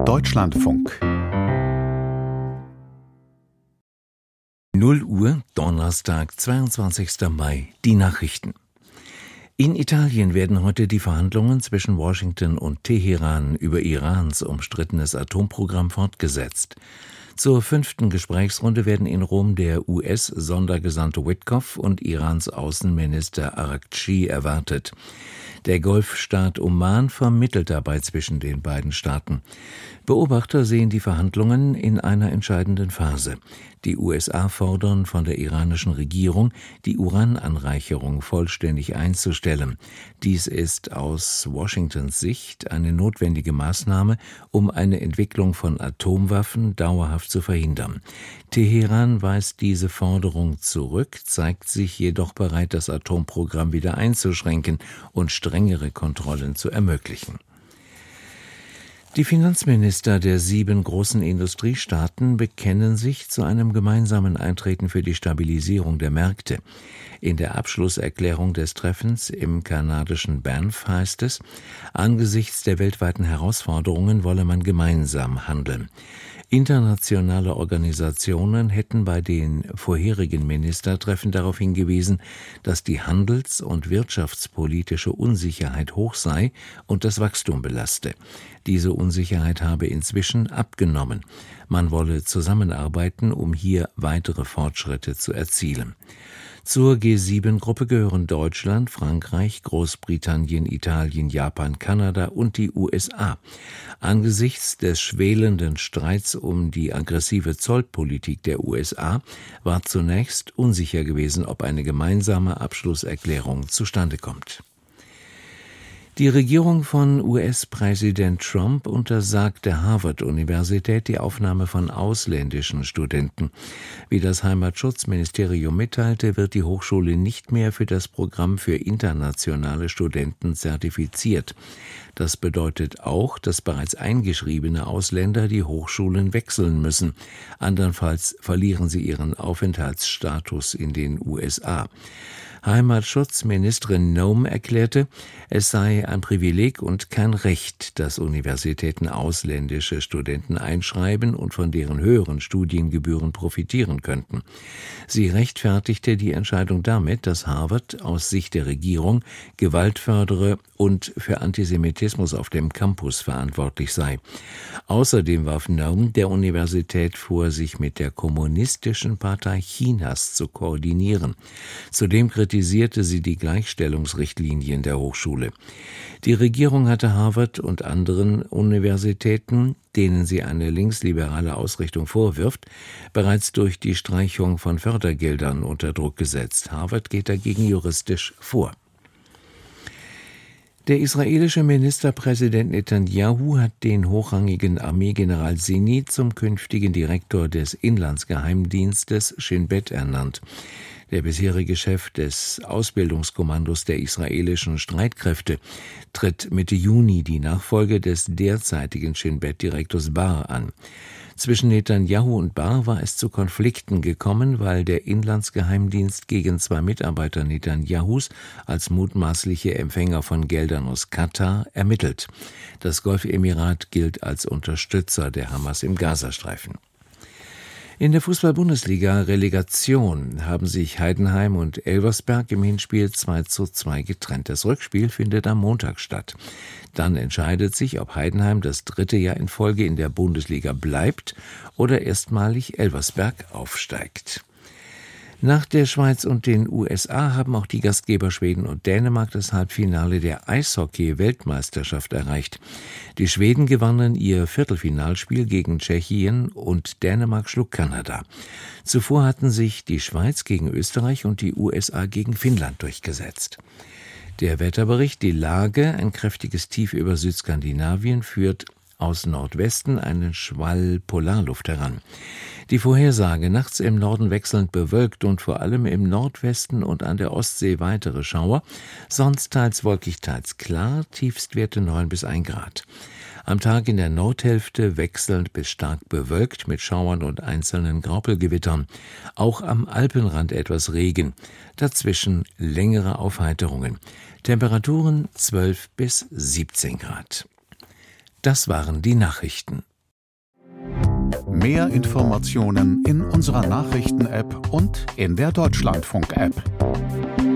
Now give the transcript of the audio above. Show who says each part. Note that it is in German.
Speaker 1: Deutschlandfunk
Speaker 2: 0 Uhr, Donnerstag, 22. Mai, die Nachrichten. In Italien werden heute die Verhandlungen zwischen Washington und Teheran über Irans umstrittenes Atomprogramm fortgesetzt. Zur 5. Gesprächsrunde werden in Rom der US-Sondergesandte Witkoff und Irans Außenminister Araghchi erwartet. Der Golfstaat Oman vermittelt dabei zwischen den beiden Staaten. Beobachter sehen die Verhandlungen in einer entscheidenden Phase. Die USA fordern von der iranischen Regierung, die Urananreicherung vollständig einzustellen. Dies ist aus Washingtons Sicht eine notwendige Maßnahme, um eine Entwicklung von Atomwaffen dauerhaft zu verhindern. Teheran weist diese Forderung zurück, zeigt sich jedoch bereit, das Atomprogramm wieder einzuschränken und strengere Kontrollen zu ermöglichen. Die Finanzminister der 7 großen Industriestaaten bekennen sich zu einem gemeinsamen Eintreten für die Stabilisierung der Märkte. In der Abschlusserklärung des Treffens im kanadischen Banff heißt es, angesichts der weltweiten Herausforderungen wolle man gemeinsam handeln. Internationale Organisationen hätten bei den vorherigen Ministertreffen darauf hingewiesen, dass die handels- und wirtschaftspolitische Unsicherheit hoch sei und das Wachstum belaste. Diese Unsicherheit habe inzwischen abgenommen. Man wolle zusammenarbeiten, um hier weitere Fortschritte zu erzielen. Zur G7-Gruppe gehören Deutschland, Frankreich, Großbritannien, Italien, Japan, Kanada und die USA. Angesichts des schwelenden Streits um die aggressive Zollpolitik der USA war zunächst unsicher gewesen, ob eine gemeinsame Abschlusserklärung zustande kommt. Die Regierung von US-Präsident Trump untersagt der Harvard-Universität die Aufnahme von ausländischen Studenten. Wie das Heimatschutzministerium mitteilte, wird die Hochschule nicht mehr für das Programm für internationale Studenten zertifiziert. Das bedeutet auch, dass bereits eingeschriebene Ausländer die Hochschulen wechseln müssen. Andernfalls verlieren sie ihren Aufenthaltsstatus in den USA. Heimatschutzministerin Noem erklärte, es sei ein Privileg und kein Recht, dass Universitäten ausländische Studenten einschreiben und von deren höheren Studiengebühren profitieren könnten. Sie rechtfertigte die Entscheidung damit, dass Harvard aus Sicht der Regierung Gewalt fördere und für Antisemitismus auf dem Campus verantwortlich sei. Außerdem warf Noem der Universität vor, sich mit der Kommunistischen Partei Chinas zu koordinieren. Zudem kritisierte sie die Gleichstellungsrichtlinien der Hochschule. Die Regierung hatte Harvard und anderen Universitäten, denen sie eine linksliberale Ausrichtung vorwirft, bereits durch die Streichung von Fördergeldern unter Druck gesetzt. Harvard geht dagegen juristisch vor. Der israelische Ministerpräsident Netanyahu hat den hochrangigen Armeegeneral Sini zum künftigen Direktor des Inlandsgeheimdienstes Shin Bet ernannt. Der bisherige Chef des Ausbildungskommandos der israelischen Streitkräfte tritt Mitte Juni die Nachfolge des derzeitigen Shin Bet-Direktors Bar an. Zwischen Netanyahu und Bar war es zu Konflikten gekommen, weil der Inlandsgeheimdienst gegen 2 Mitarbeiter Netanyahus als mutmaßliche Empfänger von Geldern aus Katar ermittelt. Das Golfemirat gilt als Unterstützer der Hamas im Gazastreifen. In der Fußball-Bundesliga-Relegation haben sich Heidenheim und Elversberg im Hinspiel 2:2 getrennt. Das Rückspiel findet am Montag statt. Dann entscheidet sich, ob Heidenheim das 3. Jahr in Folge in der Bundesliga bleibt oder erstmalig Elversberg aufsteigt. Nach der Schweiz und den USA haben auch die Gastgeber Schweden und Dänemark das Halbfinale der Eishockey-Weltmeisterschaft erreicht. Die Schweden gewannen ihr Viertelfinalspiel gegen Tschechien und Dänemark schlug Kanada. Zuvor hatten sich die Schweiz gegen Österreich und die USA gegen Finnland durchgesetzt. Der Wetterbericht: Die Lage, ein kräftiges Tief über Südskandinavien, führt aus Nordwesten einen Schwall Polarluft heran. Die Vorhersage: nachts im Norden wechselnd bewölkt und vor allem im Nordwesten und an der Ostsee weitere Schauer, sonst teils wolkig, teils klar, Tiefstwerte 9 bis 1 Grad. Am Tag in der Nordhälfte wechselnd bis stark bewölkt mit Schauern und einzelnen Graupelgewittern. Auch am Alpenrand etwas Regen. Dazwischen längere Aufheiterungen. Temperaturen 12 bis 17 Grad. Das waren die Nachrichten.
Speaker 1: Mehr Informationen in unserer Nachrichten-App und in der Deutschlandfunk-App.